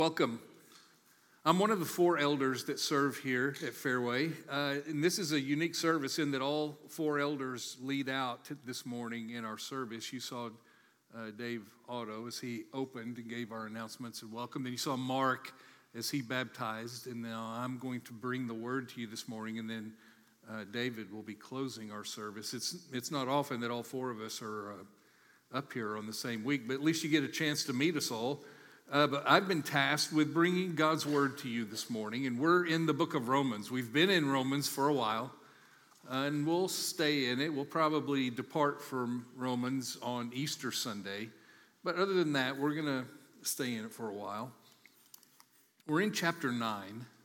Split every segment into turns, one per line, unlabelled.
Welcome. I'm one of the four elders that serve here at Fairway, and this is a unique service in that all four elders lead out this morning in our service. You saw Dave Otto as he opened and gave our announcements and welcome. Then you saw Mark as he baptized, and now I'm going to bring the word to you this morning, and then David will be closing our service. It's not often that all four of us are up here on the same week, but at least you get a chance to meet us all. But I've been tasked with bringing God's word to you this morning, and we're in the book of Romans. We've been in Romans for a while, and we'll stay in it. We'll probably depart from Romans on Easter Sunday, but other than that, we're going to stay in it for a while. We're in chapter 9.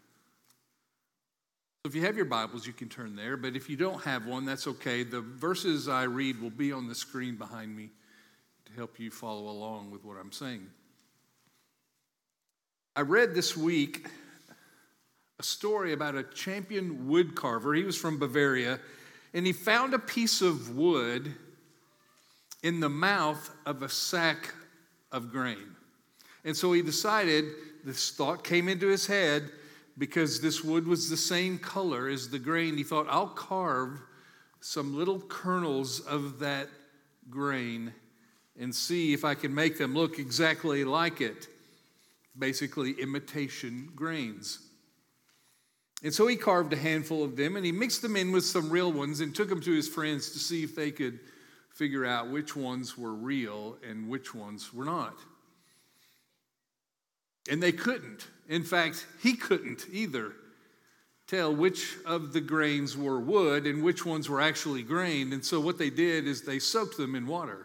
So if you have your Bibles, you can turn there, but if you don't have one, that's okay. The verses I read will be on the screen behind me to help you follow along with what I'm saying. I read this week a story about a champion wood carver. He was from Bavaria, and he found a piece of wood in the mouth of a sack of grain. And so he decided, this thought came into his head, because this wood was the same color as the grain, he thought, I'll carve some little kernels of that grain and see if I can make them look exactly like it. Basically imitation grains. And so he carved a handful of them and he mixed them in with some real ones and took them to his friends to see if they could figure out which ones were real and which ones were not. And they couldn't. In fact, he couldn't either tell which of the grains were wood and which ones were actually grain. And so what they did is they soaked them in water.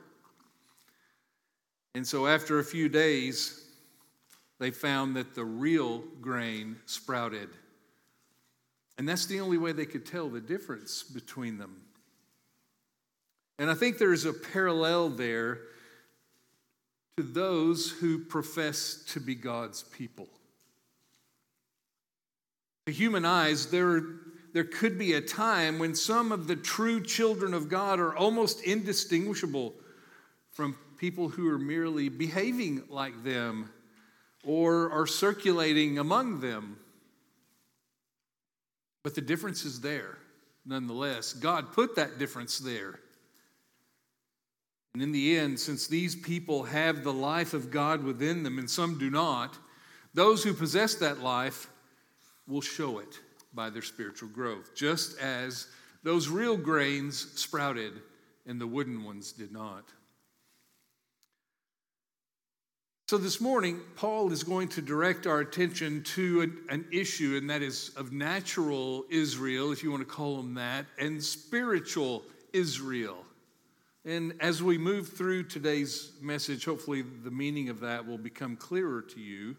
And so after a few days, they found that the real grain sprouted. And that's the only way they could tell the difference between them. And I think there's a parallel there to those who profess to be God's people. To human eyes, there could be a time when some of the true children of God are almost indistinguishable from people who are merely behaving like them or are circulating among them. But the difference is there, nonetheless. God put that difference there. And in the end, since these people have the life of God within them and some do not, those who possess that life will show it by their spiritual growth, just as those real grains sprouted and the wooden ones did not. So this morning, Paul is going to direct our attention to an issue, and that is of natural Israel, if you want to call them that, and spiritual Israel. And as we move through today's message, hopefully the meaning of that will become clearer to you.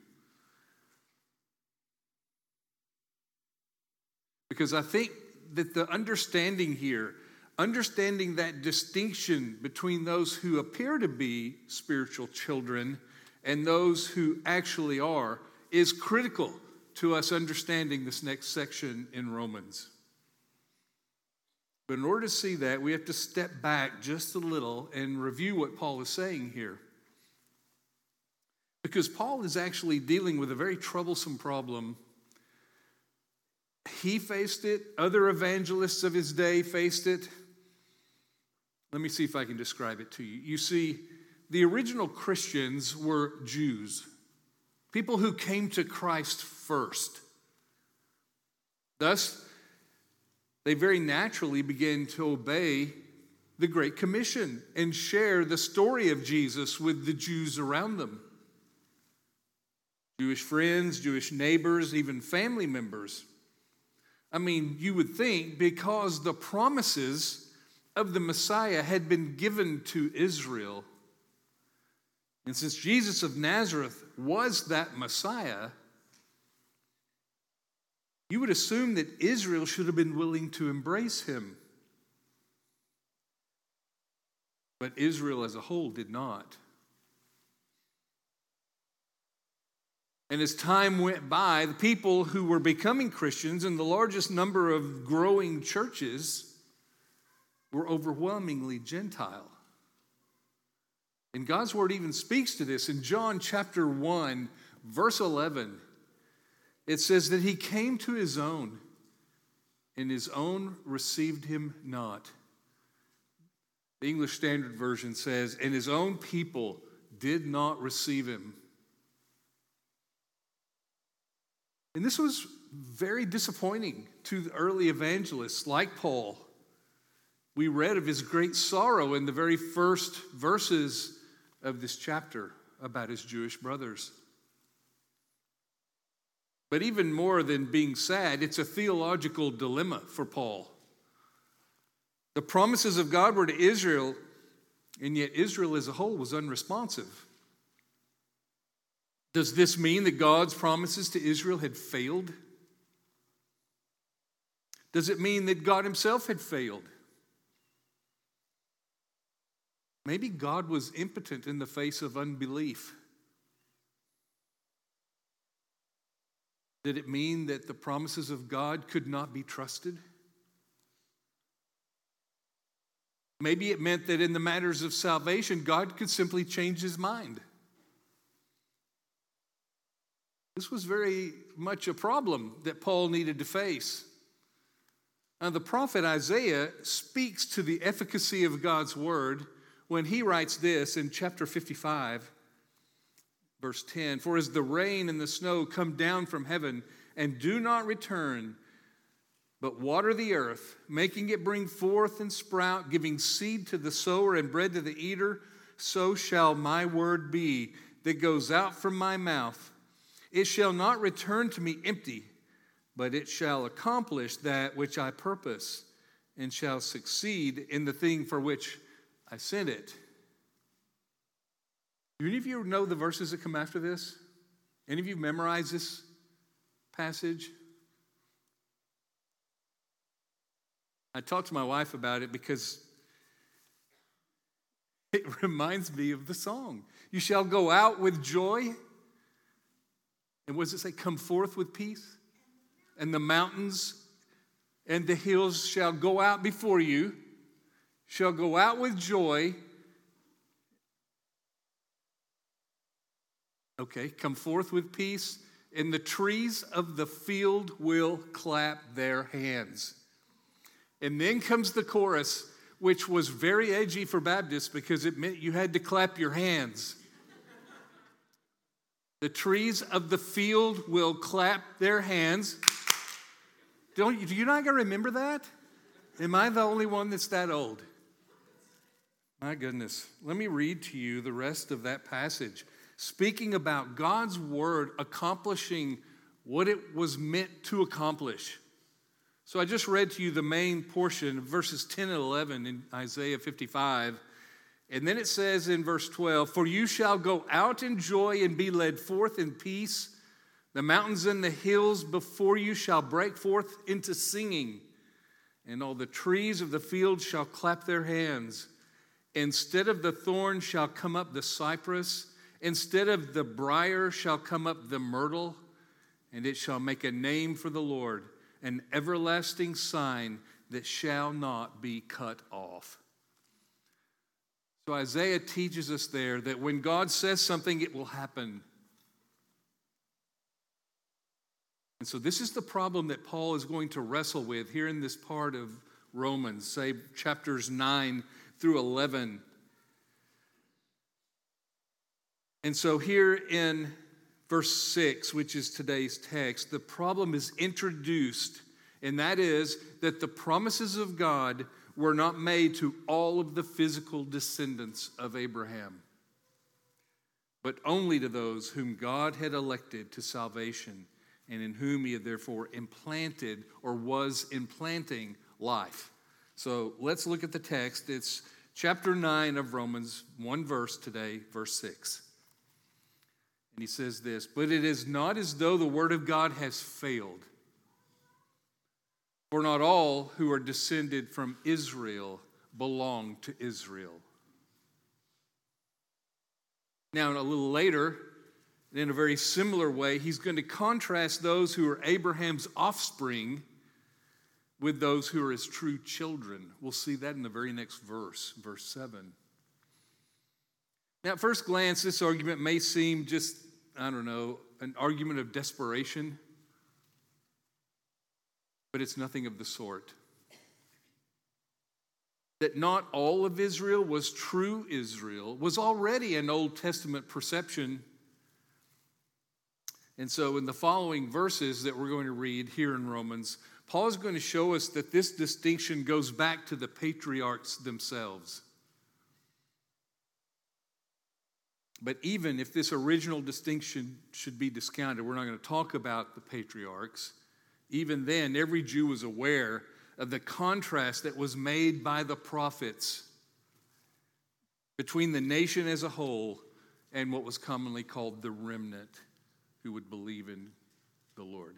Because I think that the understanding here, understanding that distinction between those who appear to be spiritual children and those who actually are, is critical to us understanding this next section in Romans. But in order to see that, we have to step back just a little and review what Paul is saying here. Because Paul is actually dealing with a very troublesome problem. He faced it. Other evangelists of his day faced it. Let me see if I can describe it to you. You see, the original Christians were Jews, people who came to Christ first. Thus, they very naturally began to obey the Great Commission and share the story of Jesus with the Jews around them. Jewish friends, Jewish neighbors, even family members. I mean, you would think because the promises of the Messiah had been given to Israel, and since Jesus of Nazareth was that Messiah, you would assume that Israel should have been willing to embrace him. But Israel as a whole did not. And as time went by, the people who were becoming Christians and the largest number of growing churches were overwhelmingly Gentile. And God's word even speaks to this. In John chapter 1, Verse 11, it says that he came to his own, and his own received him not. The English Standard Version says, and his own people did not receive him. And this was very disappointing to the early evangelists like Paul. We read of his great sorrow in the very first verses of this chapter about his Jewish brothers. But even more than being sad, it's a theological dilemma for Paul. The promises of God were to Israel, and yet Israel as a whole was unresponsive. Does this mean that God's promises to Israel had failed? Does it mean that God himself had failed? Maybe God was impotent in the face of unbelief. Did it mean that the promises of God could not be trusted? Maybe it meant that in the matters of salvation, God could simply change his mind. This was very much a problem that Paul needed to face. Now, the prophet Isaiah speaks to the efficacy of God's word when he writes this in chapter 55, verse 10, "For as the rain and the snow come down from heaven and do not return, but water the earth, making it bring forth and sprout, giving seed to the sower and bread to the eater, so shall my word be that goes out from my mouth. It shall not return to me empty, but it shall accomplish that which I purpose, and shall succeed in the thing for which I sent it." Do any of you know the verses that come after this? Any of you memorize this passage? I talked to my wife about it because it reminds me of the song. You shall go out with joy. And what does it say? Come forth with peace. And the mountains and the hills shall go out before you, shall go out with joy. Okay, come forth with peace. And the trees of the field will clap their hands. And then comes the chorus, which was very edgy for Baptists because it meant you had to clap your hands. The trees of the field will clap their hands. Do you not remember that? Am I the only one that's that old? My goodness. Let me read to you the rest of that passage, speaking about God's word accomplishing what it was meant to accomplish. So I just read to you the main portion of verses 10 and 11 in Isaiah 55. And then it says in verse 12, "For you shall go out in joy and be led forth in peace. The mountains and the hills before you shall break forth into singing. And all the trees of the field shall clap their hands. Instead of the thorn shall come up the cypress. Instead of the briar shall come up the myrtle. And it shall make a name for the Lord, an everlasting sign that shall not be cut off." So Isaiah teaches us there that when God says something, it will happen. And so this is the problem that Paul is going to wrestle with here in this part of Romans, say chapters 9 through 11. And so here in verse 6, which is today's text, the problem is introduced, and that is that the promises of God were not made to all of the physical descendants of Abraham, but only to those whom God had elected to salvation and in whom he had therefore implanted or was implanting life. So let's look at the text. It's chapter 9 of Romans, one verse today, verse 6. And he says this, "But it is not as though the word of God has failed. For not all who are descended from Israel belong to Israel." Now, a little later, in a very similar way, he's going to contrast those who are Abraham's offspring with those who are his true children. We'll see that in the very next verse, verse 7. Now, at first glance, this argument may seem just, an argument of desperation, but it's nothing of the sort. That not all of Israel was true Israel was already an Old Testament perception. And so in the following verses that we're going to read here in Romans, Paul is going to show us that this distinction goes back to the patriarchs themselves. But even if this original distinction should be discounted, we're not going to talk about the patriarchs. Even then, every Jew was aware of the contrast that was made by the prophets between the nation as a whole and what was commonly called the remnant who would believe in the Lord.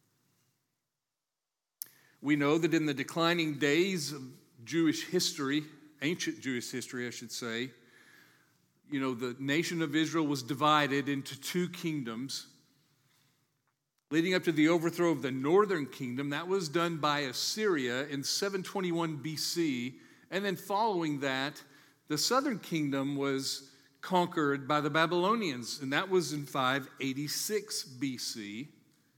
We know that in the declining days of Jewish history, ancient Jewish history, I should say, the nation of Israel was divided into two kingdoms. Leading up to the overthrow of the northern kingdom, that was done by Assyria in 721 BC. And then following that, the southern kingdom was conquered by the Babylonians, and that was in 586 BC.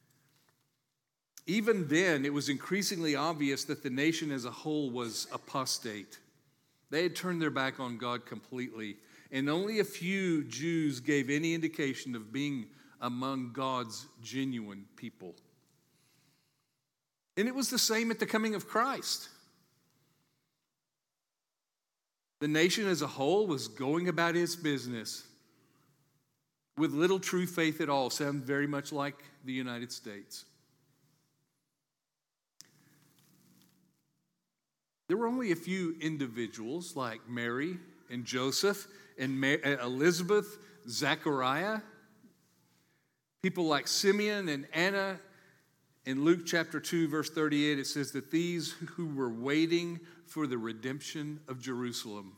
Even then, it was increasingly obvious that the nation as a whole was apostate. They had turned their back on God completely, and only a few Jews gave any indication of being among God's genuine people. And it was the same at the coming of Christ. The nation as a whole was going about its business with little true faith at all. Sounds very much like the United States. There were only a few individuals like Mary and Joseph and Elizabeth, Zechariah, people like Simeon and Anna. In Luke chapter 2, verse 38, it says that these who were waiting for the redemption of Jerusalem.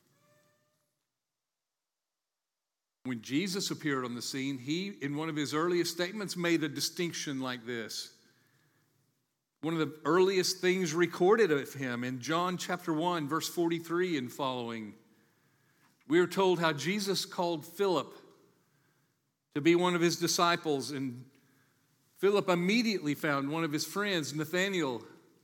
When Jesus appeared on the scene, he, in one of his earliest statements, made a distinction like this. One of the earliest things recorded of him in John chapter 1, verse 43 and following, we are told how Jesus called Philip to be one of his disciples, and Philip immediately found one of his friends, Nathanael,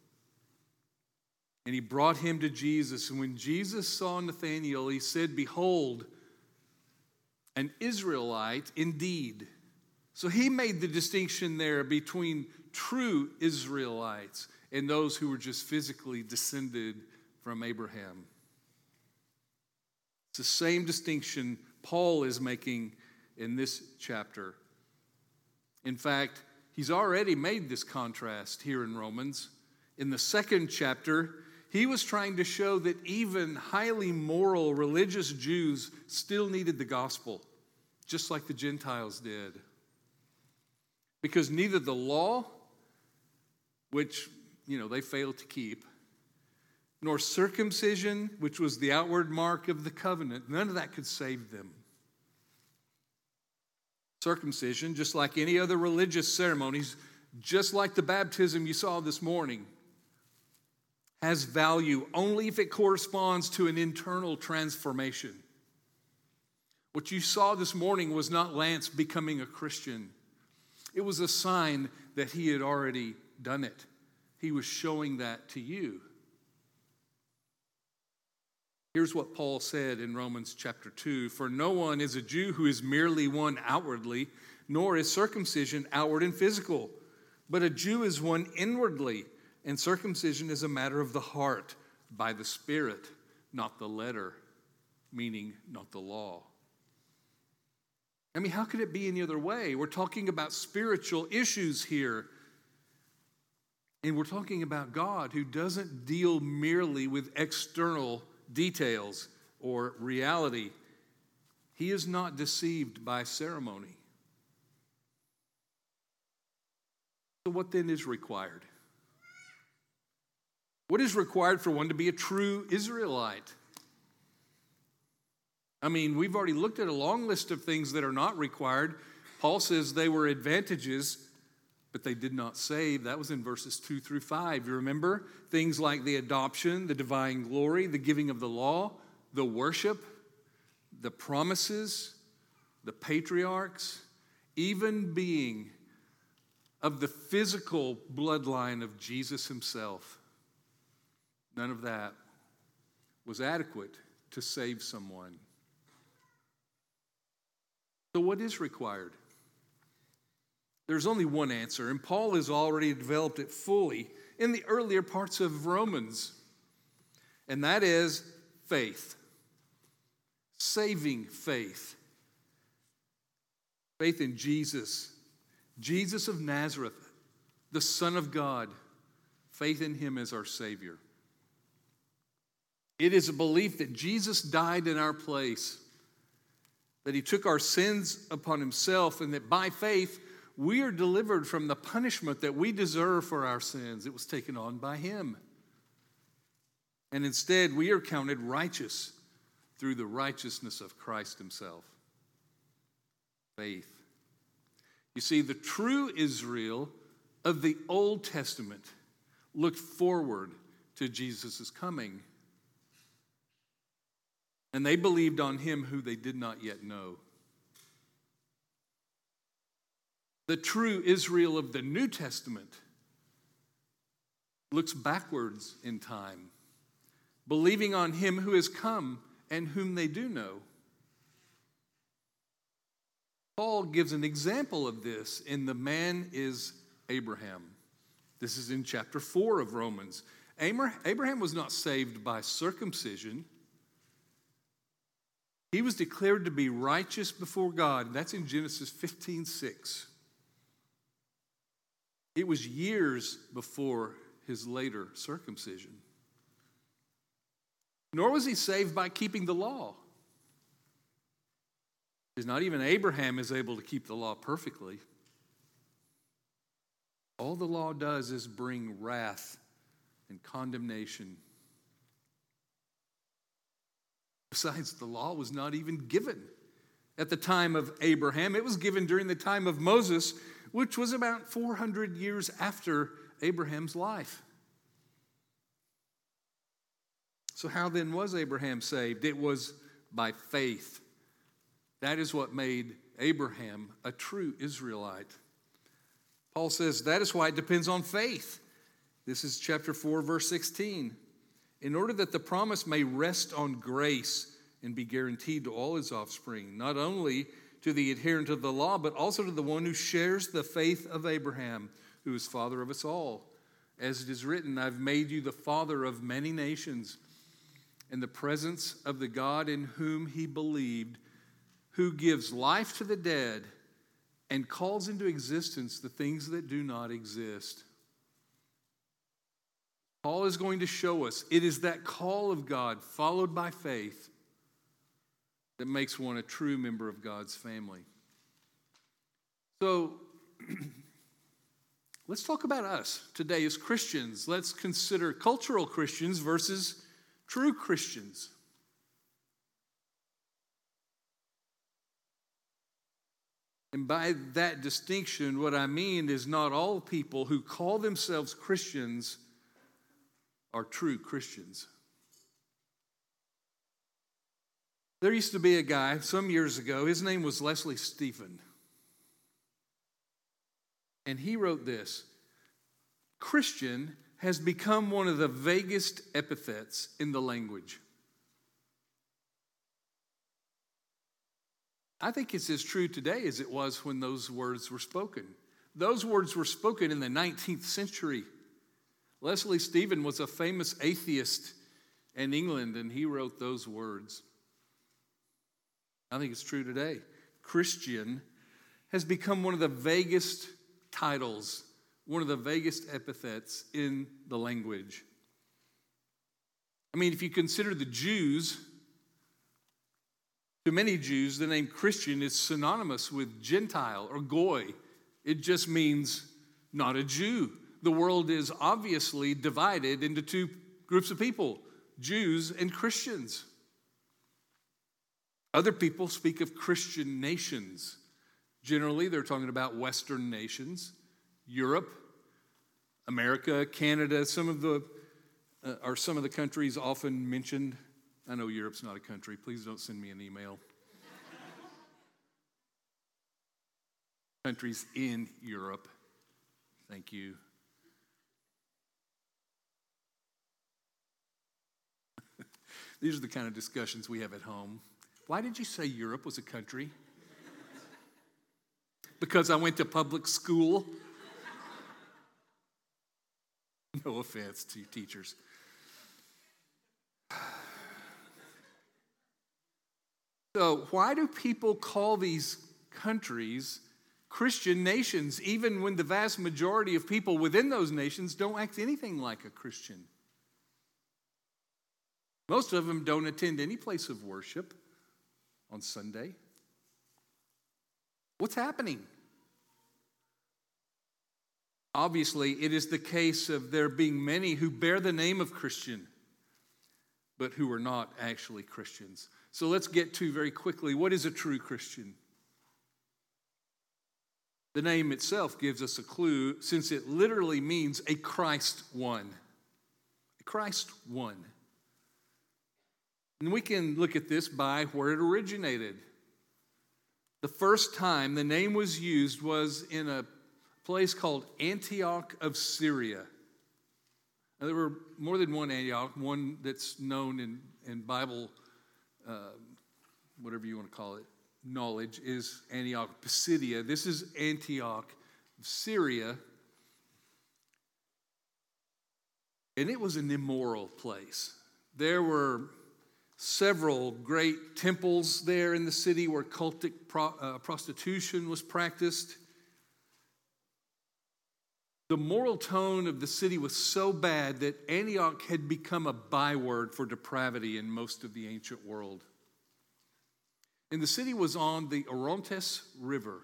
and he brought him to Jesus. And when Jesus saw Nathanael, he said, "Behold, an Israelite indeed." So he made the distinction there between true Israelites and those who were just physically descended from Abraham. It's the same distinction Paul is making in this chapter. In fact, he's already made this contrast here in Romans. In the second chapter, he was trying to show that even highly moral religious Jews still needed the gospel, just like the Gentiles did. Because neither the law, which, they failed to keep, nor circumcision, which was the outward mark of the covenant, none of that could save them. Circumcision, just like any other religious ceremonies, just like the baptism you saw this morning, has value only if it corresponds to an internal transformation. What you saw this morning was not Lance becoming a Christian. It was a sign that he had already done it. He was showing that to you. Here's what Paul said in Romans chapter 2. "For no one is a Jew who is merely one outwardly, nor is circumcision outward and physical. But a Jew is one inwardly, and circumcision is a matter of the heart, by the Spirit, not the letter," meaning not the law. How could it be any other way? We're talking about spiritual issues here. And we're talking about God who doesn't deal merely with external details or reality. He is not deceived by ceremony. So what then is required? What is required for one to be a true Israelite? We've already looked at a long list of things that are not required. Paul says they were advantages, but they did not save. That was in verses 2 through 5. You remember? Things like the adoption, the divine glory, the giving of the law, the worship, the promises, the patriarchs. even being of the physical bloodline of Jesus himself, none of that was adequate to save someone. So what is required? There's only one answer, and Paul has already developed it fully in the earlier parts of Romans, and that is faith. Saving faith. Faith in Jesus. Jesus of Nazareth, the Son of God. Faith in him as our Savior. It is a belief that Jesus died in our place, that he took our sins upon himself, and that by faith we are delivered from the punishment that we deserve for our sins. It was taken on by him. And instead, we are counted righteous through the righteousness of Christ himself. Faith. You see, the true Israel of the Old Testament looked forward to Jesus' coming. And they believed on him who they did not yet know. The true Israel of the New Testament looks backwards in time, believing on him who has come and whom they do know. Paul gives an example of this in The Man is Abraham. This is in chapter 4 of Romans. Abraham was not saved by circumcision. He was declared to be righteous before God. That's in Genesis 15:6. It was years before his later circumcision. Nor was he saved by keeping the law. Because not even Abraham is able to keep the law perfectly. All the law does is bring wrath and condemnation. Besides, the law was not even given at the time of Abraham. It was given during the time of Moses, which was about 400 years after Abraham's life. So how then was Abraham saved? It was by faith. That is what made Abraham a true Israelite. Paul says that is why it depends on faith. This is chapter 4, verse 16. In order that the promise may rest on grace and be guaranteed to all his offspring, not only to the adherent of the law, but also to the one who shares the faith of Abraham, who is father of us all. As it is written, I've made you the father of many nations, in the presence of the God in whom he believed, who gives life to the dead and calls into existence the things that do not exist. Paul is going to show us it is that call of God followed by faith that makes one a true member of God's family. So, let's talk about us today as Christians. Let's consider cultural Christians versus true Christians. And by that distinction, what I mean is not all people who call themselves Christians are true Christians. There used to be a guy some years ago, his name was Leslie Stephen. And he wrote this: Christian has become one of the vaguest epithets in the language. I think it's as true today as it was when those words were spoken. Those words were spoken in the 19th century. Leslie Stephen was a famous atheist in England, and he wrote those words. I think it's true today. Christian has become one of the vaguest titles, one of the vaguest epithets in the language. I mean, if you consider the Jews, to many Jews, the name Christian is synonymous with Gentile or Goy. It just means not a Jew. The world is obviously divided into two groups of people, Jews and Christians. Other people speak of Christian nations. Generally, they're talking about Western nations, Europe, America, Canada. Some of the countries often mentioned. I know Europe's not a country. Please don't send me an email. countries in Europe. Thank you. These are the kind of discussions we have at home. Why did you say Europe was a country? Because I went to public school? No offense to teachers. So why do people call these countries Christian nations, even when the vast majority of people within those nations don't act anything like a Christian? Most of them don't attend any place of worship on Sunday. What's happening? Obviously, it is the case of there being many who bear the name of Christian, but who are not actually Christians. So let's get to very quickly, what is a true Christian? The name itself gives us a clue, since it literally means a Christ one. A Christ one. And we can look at this by where it originated. The first time the name was used was in a place called Antioch of Syria. Now, there were more than one Antioch, one that's known in Bible, whatever you want to call it, knowledge, is Antioch Pisidia. This is Antioch of Syria. And it was an immoral place. There were several great temples there in the city where cultic prostitution was practiced. The moral tone of the city was so bad that Antioch had become a byword for depravity in most of the ancient world. And the city was on the Orontes River.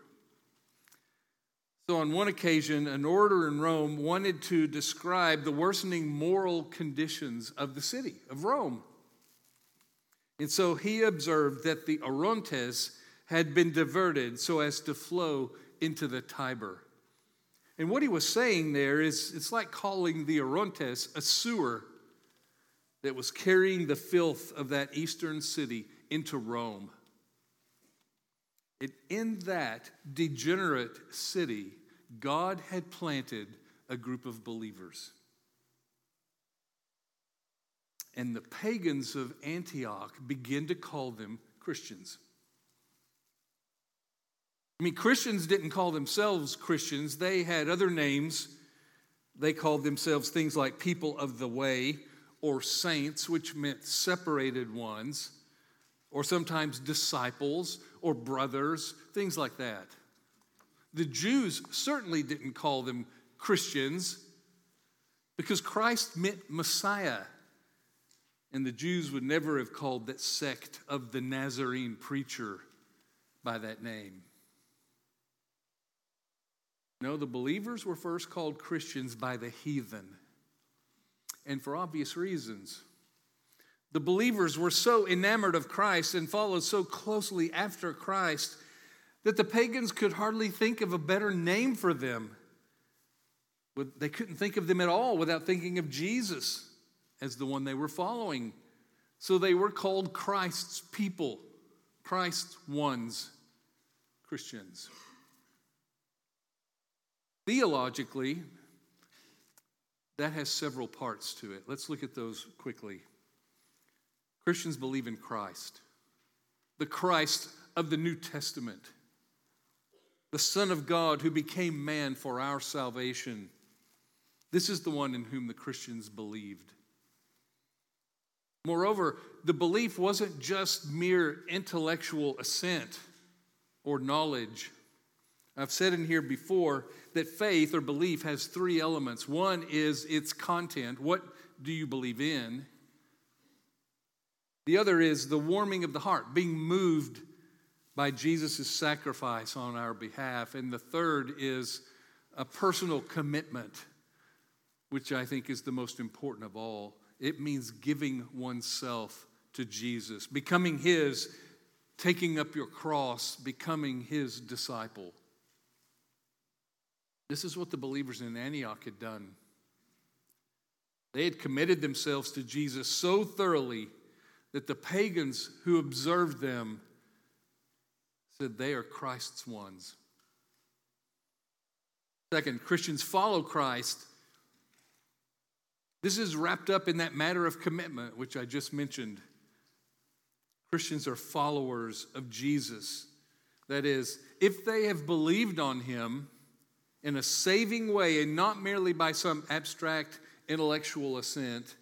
So on one occasion, an orator in Rome wanted to describe the worsening moral conditions of the city, of Rome. And so he observed that the Orontes had been diverted so as to flow into the Tiber. And what he was saying there is, it's like calling the Orontes a sewer that was carrying the filth of that eastern city into Rome. And in that degenerate city, God had planted a group of believers. And the pagans of Antioch began to call them Christians. I mean, Christians didn't call themselves Christians. They had other names. They called themselves things like people of the way or saints, which meant separated ones, or sometimes disciples or brothers, things like that. The Jews certainly didn't call them Christians because Christ meant Messiah. And the Jews would never have called that sect of the Nazarene preacher by that name. No, the believers were first called Christians by the heathen. And for obvious reasons. The believers were so enamored of Christ and followed so closely after Christ that the pagans could hardly think of a better name for them. They couldn't think of them at all without thinking of Jesus as the one they were following. So they were called Christ's people, Christ's ones, Christians. Theologically, that has several parts to it. Let's look at those quickly. Christians believe in Christ, the Christ of the New Testament, the Son of God who became man for our salvation. This is the one in whom the Christians believed. Moreover, the belief wasn't just mere intellectual assent or knowledge. I've said in here before that faith or belief has three elements. One is its content. What do you believe in? The other is the warming of the heart, being moved by Jesus' sacrifice on our behalf. And the third is a personal commitment, which I think is the most important of all. It means giving oneself to Jesus, becoming his, taking up your cross, becoming his disciple. This is what the believers in Antioch had done. They had committed themselves to Jesus so thoroughly that the pagans who observed them said they are Christ's ones. Second, Christians follow Christ. This is wrapped up in that matter of commitment, which I just mentioned. Christians are followers of Jesus. That is, if they have believed on him in a saving way and not merely by some abstract intellectual assent,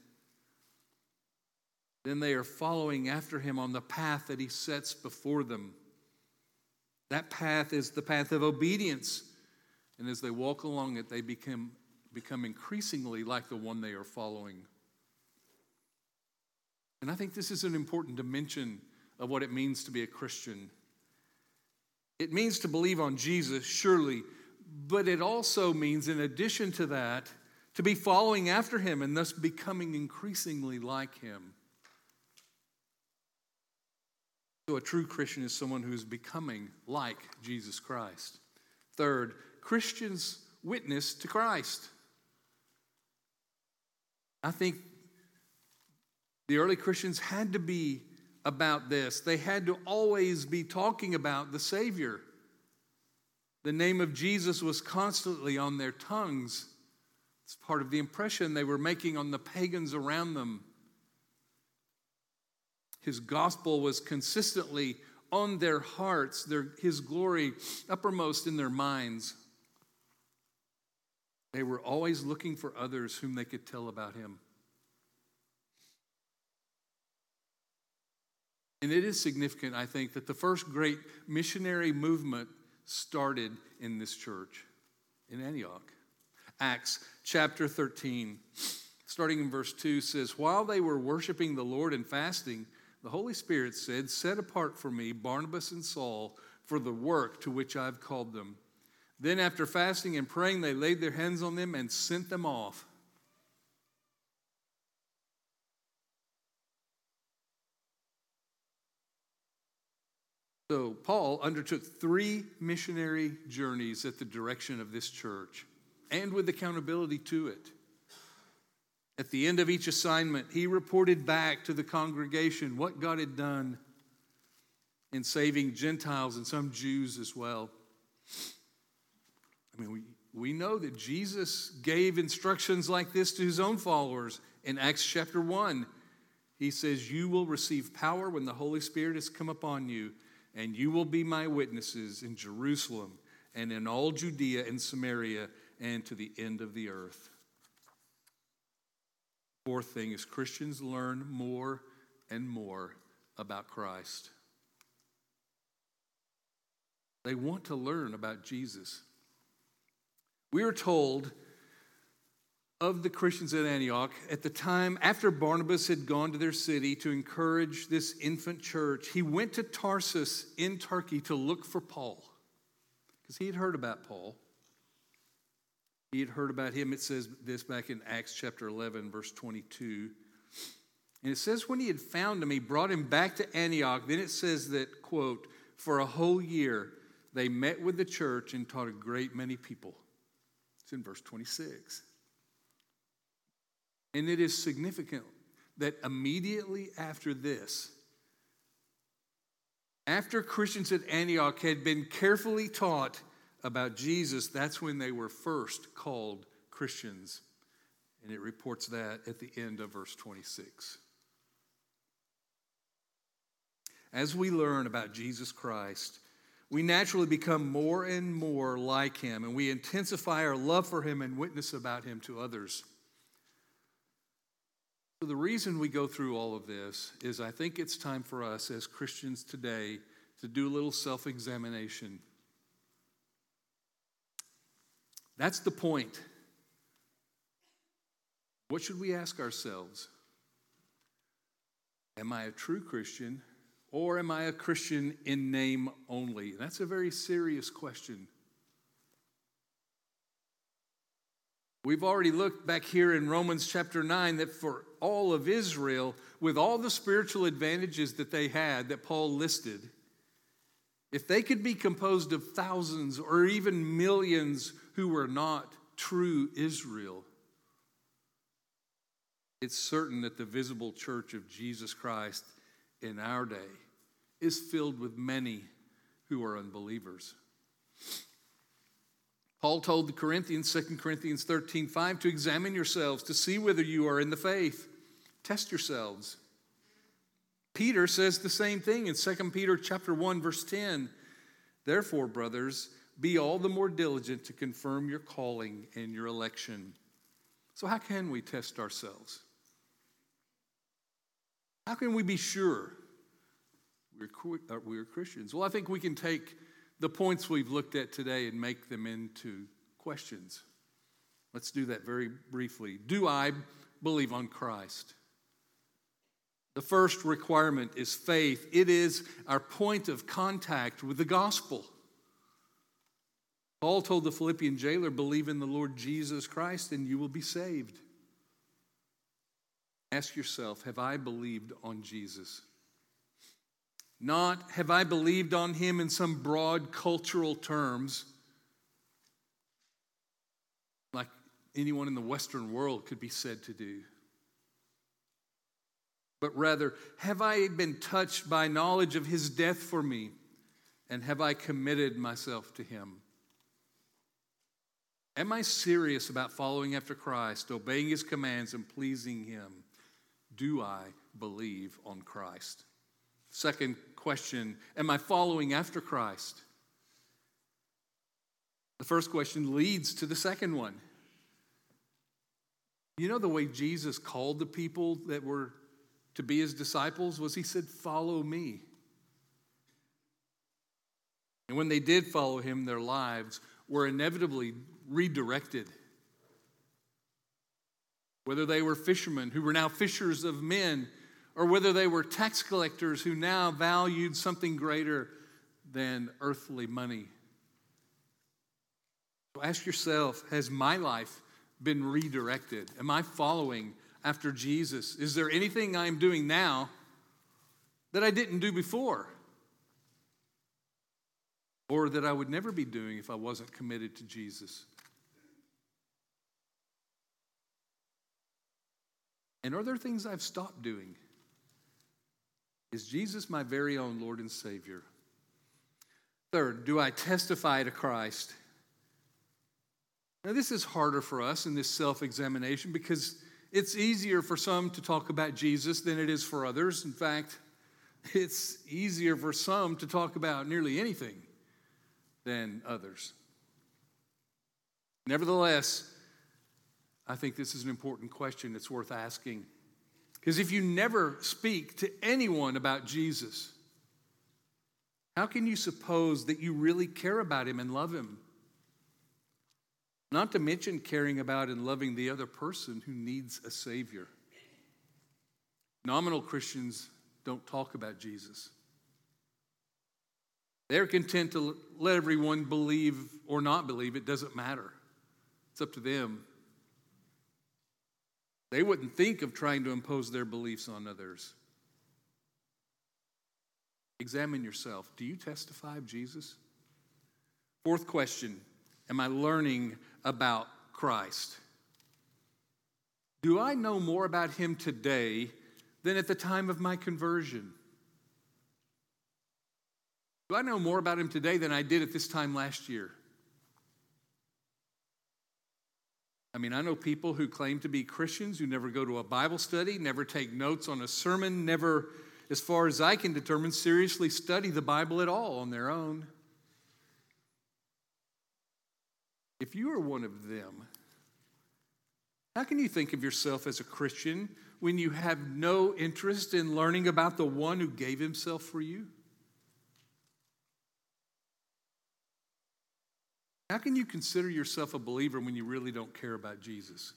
then they are following after him on the path that he sets before them. That path is the path of obedience. And as they walk along it, they become increasingly like the one they are following. And I think this is an important dimension of what it means to be a Christian. It means to believe on Jesus, surely, but it also means, in addition to that, to be following after him and thus becoming increasingly like him. So a true Christian is someone who is becoming like Jesus Christ. Third, Christians witness to Christ. I think the early Christians had to be about this. They had to always be talking about the Savior. The name of Jesus was constantly on their tongues. It's part of the impression they were making on the pagans around them. His gospel was consistently on their hearts, his glory uppermost in their minds. They were always looking for others whom they could tell about him. And it is significant, I think, that the first great missionary movement started in this church, in Antioch. Acts chapter 13, starting in verse 2, says, "While they were worshiping the Lord and fasting, the Holy Spirit said, 'Set apart for me Barnabas and Saul for the work to which I've called them.' Then after fasting and praying, they laid their hands on them and sent them off." So Paul undertook 3 missionary journeys at the direction of this church and with accountability to it. At the end of each assignment, he reported back to the congregation what God had done in saving Gentiles and some Jews as well. I mean, we know that Jesus gave instructions like this to his own followers. In Acts chapter 1, he says, "You will receive power when the Holy Spirit has come upon you, and you will be my witnesses in Jerusalem and in all Judea and Samaria and to the end of the earth." Fourth thing is Christians learn more and more about Christ. They want to learn about Jesus. We are told of the Christians at Antioch at the time after Barnabas had gone to their city to encourage this infant church, he went to Tarsus in Turkey to look for Paul because he had heard about Paul. He had heard about him. It says this back in Acts chapter 11, verse 22. And it says when he had found him, he brought him back to Antioch. Then it says that, quote, "For a whole year they met with the church and taught a great many people." It's in verse 26. And it is significant that immediately after this, after Christians at Antioch had been carefully taught about Jesus, that's when they were first called Christians. And it reports that at the end of verse 26. As we learn about Jesus Christ, we naturally become more and more like him, and we intensify our love for him and witness about him to others. So the reason we go through all of this is I think it's time for us as Christians today to do a little self-examination. That's the point. What should we ask ourselves? Am I a true Christian, or am I a Christian in name only? That's a very serious question. We've already looked back here in Romans chapter 9 that for all of Israel, with all the spiritual advantages that they had that Paul listed, if they could be composed of thousands or even millions who were not true Israel, it's certain that the visible church of Jesus Christ in our day is filled with many who are unbelievers. Paul told the Corinthians, 2 Corinthians 13:5, to examine yourselves to see whether you are in the faith. Test yourselves. Peter says the same thing in 2 Peter chapter 1, verse 10. Therefore, brothers, be all the more diligent to confirm your calling and your election. So how can we test ourselves? How can we be sure we're Christians? Well, I think we can take the points we've looked at today and make them into questions. Let's do that very briefly. Do I believe on Christ? The first requirement is faith. It is our point of contact with the gospel. Paul told the Philippian jailer, believe in the Lord Jesus Christ and you will be saved. Ask yourself, have I believed on Jesus? Not, have I believed on him in some broad cultural terms, like anyone in the Western world could be said to do. But rather, have I been touched by knowledge of his death for me? And have I committed myself to him? Am I serious about following after Christ, obeying his commands, and pleasing him? Do I believe on Christ? Second question, am I following after Christ? The first question leads to the second one. You know the way Jesus called the people that were to be his disciples was he said, follow me. And when they did follow him, their lives were inevitably redirected. Whether they were fishermen who were now fishers of men, or whether they were tax collectors who now valued something greater than earthly money. So ask yourself, has my life been redirected? Am I following after Jesus? Is there anything I'm doing now that I didn't do before? Or that I would never be doing if I wasn't committed to Jesus? And are there things I've stopped doing? Is Jesus my very own Lord and Savior? Third, do I testify to Christ? Now, this is harder for us in this self-examination because it's easier for some to talk about Jesus than it is for others. In fact, it's easier for some to talk about nearly anything than others. Nevertheless, I think this is an important question that's worth asking. Because if you never speak to anyone about Jesus, how can you suppose that you really care about him and love him? Not to mention caring about and loving the other person who needs a Savior. Nominal Christians don't talk about Jesus. They're content to let everyone believe or not believe. It doesn't matter. It's up to them. They wouldn't think of trying to impose their beliefs on others. Examine yourself. Do you testify of Jesus? Fourth question, am I learning about Christ? Do I know more about him today than at the time of my conversion? Do I know more about him today than I did at this time last year? I mean, I know people who claim to be Christians who never go to a Bible study, never take notes on a sermon, never, as far as I can determine, seriously study the Bible at all on their own. If you are one of them, how can you think of yourself as a Christian when you have no interest in learning about the one who gave himself for you? How can you consider yourself a believer when you really don't care about Jesus?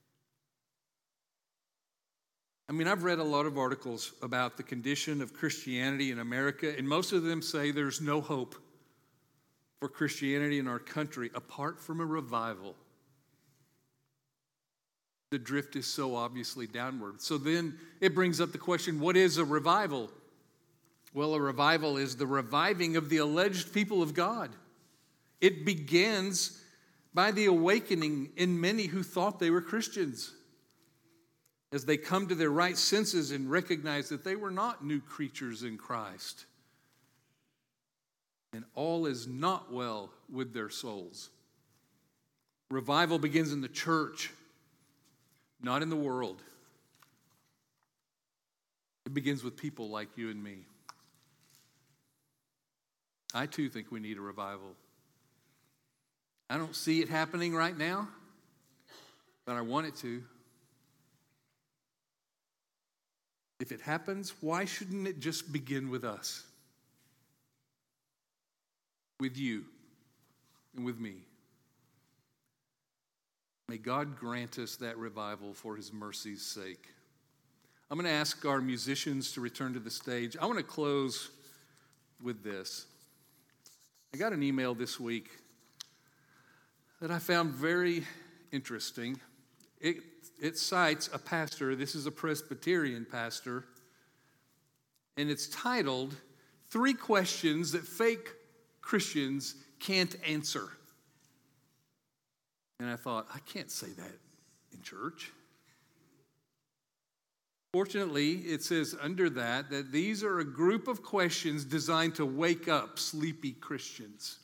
I mean, I've read a lot of articles about the condition of Christianity in America, and most of them say there's no hope for Christianity in our country apart from a revival. The drift is so obviously downward. So then it brings up the question, what is a revival? Well, a revival is the reviving of the alleged people of God. It begins by the awakening in many who thought they were Christians, as they come to their right senses and recognize that they were not new creatures in Christ. And all is not well with their souls. Revival begins in the church, not in the world. It begins with people like you and me. I too think we need a revival. I don't see it happening right now, but I want it to. If it happens, why shouldn't it just begin with us? With you and with me. May God grant us that revival for his mercy's sake. I'm going to ask our musicians to return to the stage. I want to close with this. I got an email this week that I found very interesting. It cites a pastor. This is a Presbyterian pastor. And it's titled, 3 Questions That Fake Christians Can't Answer. And I thought, I can't say that in church. Fortunately, it says under that these are a group of questions designed to wake up sleepy Christians.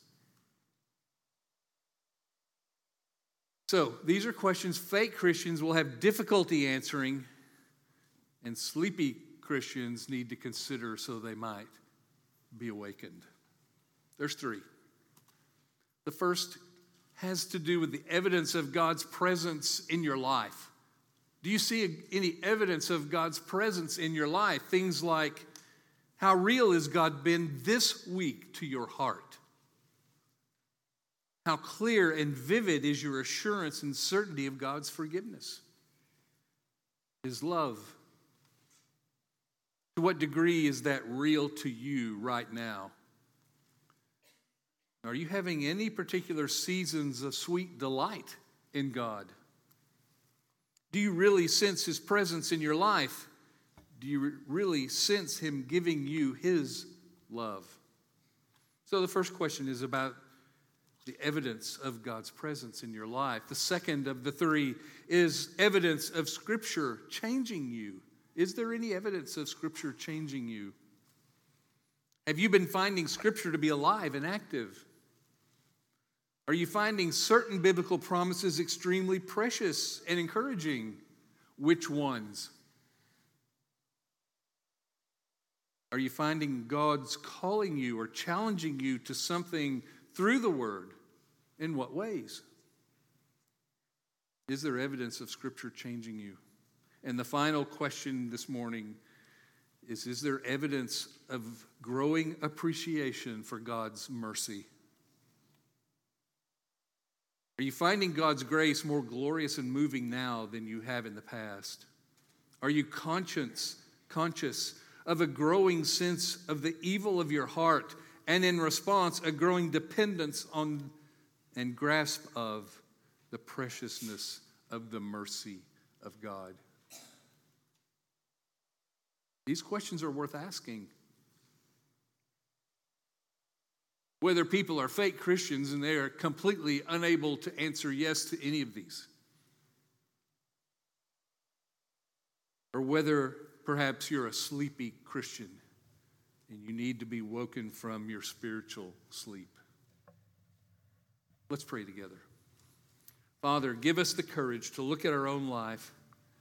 So, these are questions fake Christians will have difficulty answering, and sleepy Christians need to consider so they might be awakened. There's 3. The first has to do with the evidence of God's presence in your life. Do you see any evidence of God's presence in your life? Things like, how real has God been this week to your heart? How clear and vivid is your assurance and certainty of God's forgiveness? His love. To what degree is that real to you right now? Are you having any particular seasons of sweet delight in God? Do you really sense his presence in your life? Do you really sense him giving you his love? So the first question is about the evidence of God's presence in your life. The second of the 3 is evidence of Scripture changing you. Is there any evidence of Scripture changing you? Have you been finding Scripture to be alive and active? Are you finding certain biblical promises extremely precious and encouraging? Which ones? Are you finding God's calling you or challenging you to something through the Word? In what ways? Is there evidence of Scripture changing you? And the final question this morning is there evidence of growing appreciation for God's mercy? Are you finding God's grace more glorious and moving now than you have in the past? Are you conscious of a growing sense of the evil of your heart, and in response, a growing dependence on and grasp of the preciousness of the mercy of God? These questions are worth asking. Whether people are fake Christians and they are completely unable to answer yes to any of these. Or whether perhaps you're a sleepy Christian and you need to be woken from your spiritual sleep. Let's pray together. Father, give us the courage to look at our own life,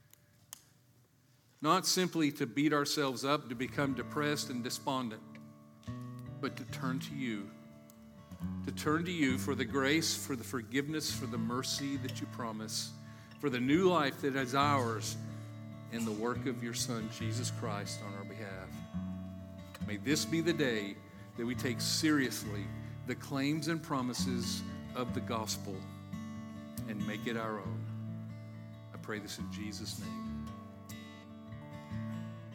not simply to beat ourselves up, to become depressed and despondent, but to turn to you. To turn to you for the grace, for the forgiveness, for the mercy that you promise, for the new life that is ours in the work of your Son, Jesus Christ, on our behalf. May this be the day that we take seriously the claims and promises of the gospel and make it our own. I pray this in Jesus' name.